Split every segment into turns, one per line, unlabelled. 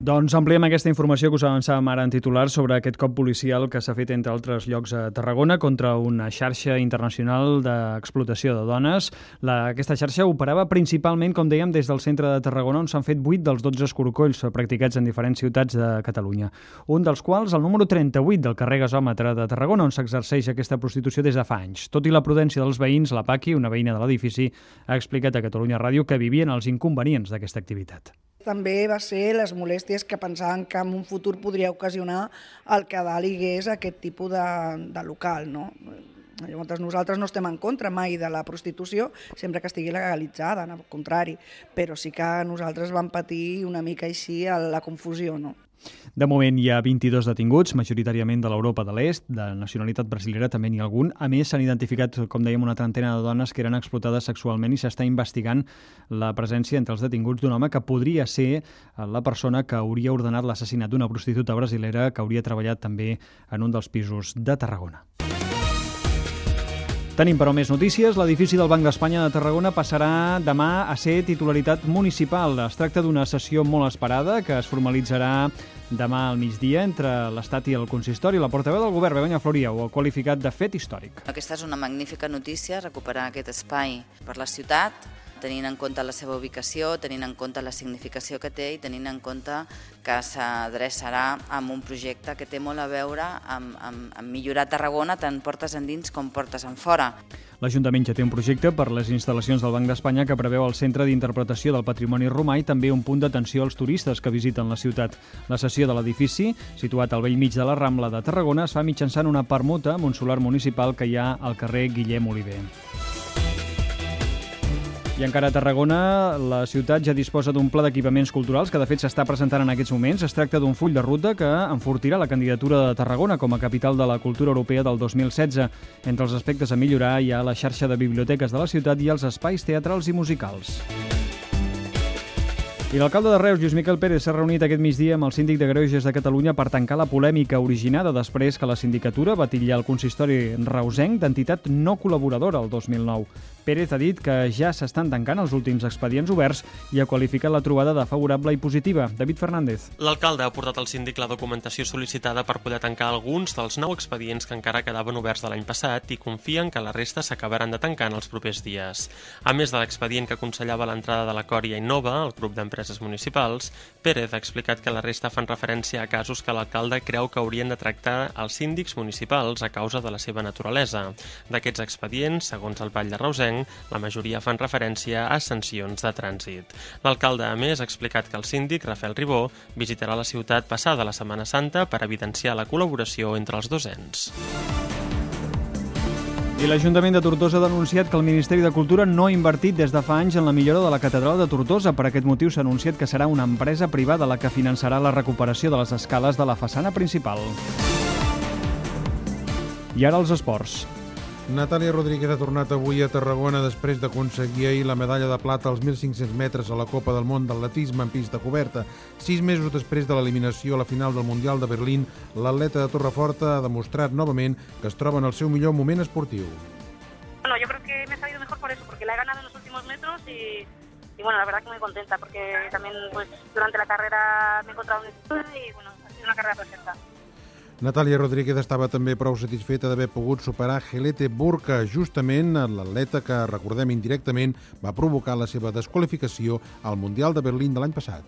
Doncs ampliem aquesta informació que us avançàvem ara en titular sobre aquest cop policial que s'ha fet, entre altres llocs, a Tarragona contra una xarxa internacional d'explotació de dones. Aquesta xarxa operava principalment, com dèiem, des del centre de Tarragona, on s'han fet 8 dels 12 escorcolls practicats en diferents ciutats de Catalunya. Un dels quals, el número 38 del carrer Gasòmetre de Tarragona, on s'exerceix aquesta prostitució des de fa anys. Tot i la prudència dels veïns, la Paqui, una veïna de l'edifici, ha explicat a Catalunya Ràdio que vivien els inconvenients d'aquesta activitat.
També va ser les molèsties que pensaven que en un futur podria ocasionar el que dalt hi hagués aquest tipus de local, no? Llavors nosaltres no estem en contra mai de la prostitució, sempre que estigui legalitzada, al contrari, però sí que nosaltres vam patir una mica així la confusió, no?
De moment hi ha 22 detinguts, majoritàriament de l'Europa de l'Est, de nacionalitat brasilera també n'hi ha algun. A més, s'han identificat, com dèiem, una trentena de dones que eren explotades sexualment i s'està investigant la presència entre els detinguts d'un home que podria ser la persona que hauria ordenat l'assassinat d'una prostituta brasilera que hauria treballat també en un dels pisos de Tarragona. Tenim, però, més notícies. L'edifici del Banc d'Espanya de Tarragona passarà demà a ser titularitat municipal. Es tracta d'una sessió molt esperada que es formalitzarà demà al migdia entre l'Estat i el consistori. La portaveu del govern, Begoña Floria, ho ha qualificat de fet històric.
Aquesta és una magnífica notícia, recuperar aquest espai per la ciutat, tenint en compte la seva ubicació, tenint en compte la significació que té i tenint en compte que s'adreçarà amb un projecte que té molt a veure amb millorar Tarragona tant portes endins com portes enfora.
L'Ajuntament ja té un projecte per les instal·lacions del Banc d'Espanya que preveu el Centre d'Interpretació del Patrimoni Romà i també un punt d'atenció als turistes que visiten la ciutat. La cessió de l'edifici, situat al bell mig de la Rambla de Tarragona, es fa mitjançant una permuta amb un solar municipal que hi ha al carrer Guillem Oliver. I encara a Tarragona, la ciutat ja disposa d'un pla d'equipaments culturals que de fet s'està presentant en aquests moments. Es tracta d'un full de ruta que enfortirà la candidatura de Tarragona com a capital de la cultura europea del 2016. Entre els aspectes a millorar hi ha la xarxa de biblioteques de la ciutat i els espais teatrals i musicals. I l'alcalde de Reus, Lluís Miquel Pérez, s'ha reunit aquest migdia amb el síndic de Greuges de Catalunya per tancar la polèmica originada després que la sindicatura va titllar el consistori reusenc d'entitat no col·laboradora el 2009. Pérez ha dit que ja s'estan tancant els últims expedients oberts i ha qualificat la trobada de favorable i positiva. David Fernández.
L'alcalde ha portat al síndic la documentació sol·licitada per poder tancar alguns dels 9 expedients que encara quedaven oberts de l'any passat i confien que la resta s'acabaran de tancar en els propers dies. A més de l'expedient que aconsellava l'entrada de la Còria Innova, el grup d'empreses municipals, Pérez ha explicat que la resta fan referència a casos que l'alcalde creu que haurien de tractar els síndics municipals a causa de la seva naturalesa. D'aquests expedients, segons el Vall de Reusenc, la majoria fan referència a sancions de trànsit. L'alcalde, a més, ha explicat que el síndic, Rafael Ribó, visitarà la ciutat passada la Setmana Santa per evidenciar la col·laboració entre els dos ens.
I l'Ajuntament de Tortosa ha denunciat que el Ministeri de Cultura no ha invertit des de fa anys en la millora de la catedral de Tortosa. Per aquest motiu s'ha anunciat que serà una empresa privada la que finançarà la recuperació de les escales de la façana principal. I ara els esports.
Natàlia Rodríguez ha tornat avui a Tarragona després d'aconseguir ahir la medalla de plata als 1.500 metres a la Copa del Món d'atletisme en pista coberta. 6 mesos després de l'eliminació a la final del Mundial de Berlín, l'atleta de Torreforta ha demostrat novament que es troba en el seu millor moment esportiu.
Bueno, yo creo que me he salido mejor por eso, porque la he ganado en los últimos metros y bueno, la verdad que muy contenta, porque también pues durante la carrera me he encontrado un estudio y bueno, ha sido una carrera perfecta.
Natàlia Rodríguez estava també prou satisfeta d'haver pogut superar Gelete Burka, justament l'atleta que, recordem indirectament, va provocar la seva desqualificació al Mundial de Berlín de l'any passat.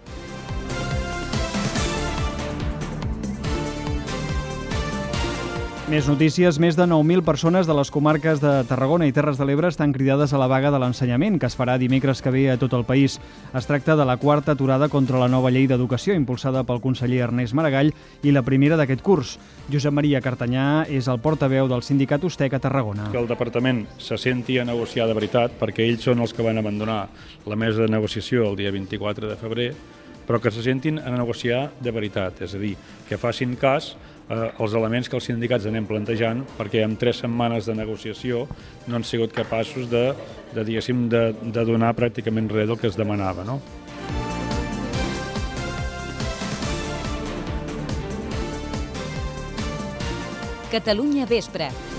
Més notícies. Més de 9.000 persones de les comarques de Tarragona i Terres de l'Ebre estan cridades a la vaga de l'ensenyament, que es farà dimecres que ve a tot el país. Es tracta de la quarta aturada contra la nova llei d'educació, impulsada pel conseller Ernest Maragall, i la primera d'aquest curs. Josep Maria Cartanyà és el portaveu del sindicat Ustec a Tarragona.
Que el departament se senti a negociar de veritat, perquè ells són els que van abandonar la mesa de negociació el dia 24 de febrer, però que se sentin a negociar de veritat, és a dir, que facin cas els elements que els sindicats anem plantejant, perquè en 3 setmanes de negociació no han sigut capaços de donar pràcticament res del que es demanava, no?
Catalunya Vespre.